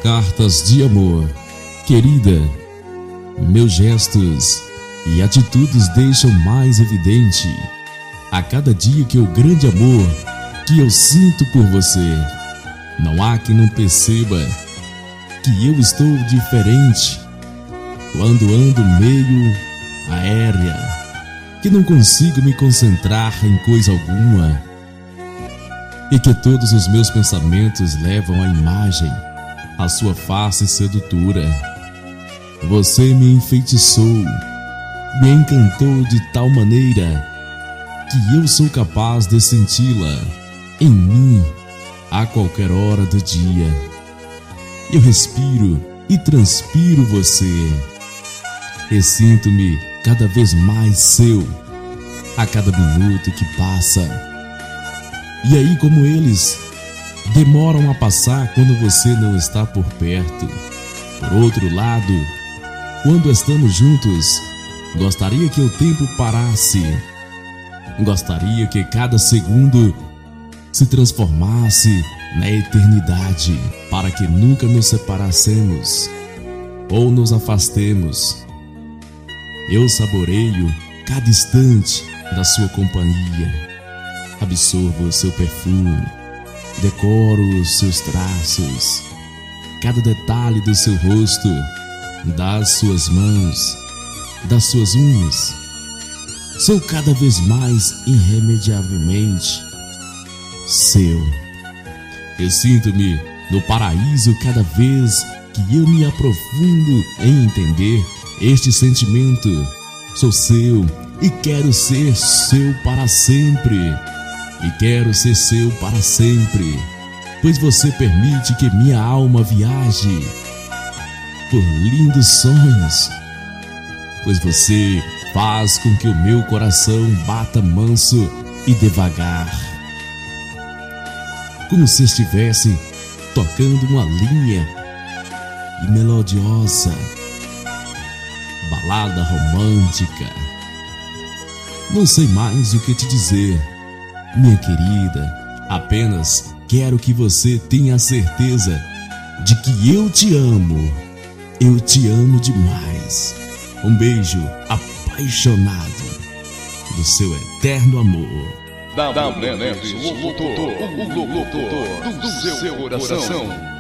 cartas de amor. Querida, meus gestos e atitudes deixam mais evidente a cada dia que o grande amor que eu sinto por você. Não há quem não perceba que eu estou diferente quando ando meio aérea, que não consigo me concentrar em coisa alguma, e que todos os meus pensamentos levam à imagem a sua face sedutora. Você me enfeitiçou, me encantou de tal maneira que eu sou capaz de senti-la em mim a qualquer hora do dia. Eu respiro e transpiro você, e sinto-me cada vez mais seu a cada minuto que passa. E aí, como eles demoram a passar quando você não está por perto. Por outro lado, quando estamos juntos, gostaria que o tempo parasse. Gostaria que cada segundo se transformasse na eternidade, para que nunca nos separássemos ou nos afastemos. Eu saboreio cada instante da sua companhia, absorvo o seu perfume, decoro os seus traços, cada detalhe do seu rosto, das suas mãos, das suas unhas. Sou cada vez mais irremediavelmente seu. Eu sinto-me no paraíso cada vez que eu me aprofundo em entender este sentimento. Sou seu e quero ser seu para sempre. E quero ser seu para sempre, pois você permite que minha alma viaje por lindos sonhos, pois você faz com que o meu coração bata manso e devagar, como se estivesse tocando uma linha e melodiosa balada romântica. Não sei mais o que te dizer, minha querida, apenas quero que você tenha a certeza de que eu te amo demais. Um beijo apaixonado do seu eterno amor. W Neves, o locutor do seu coração.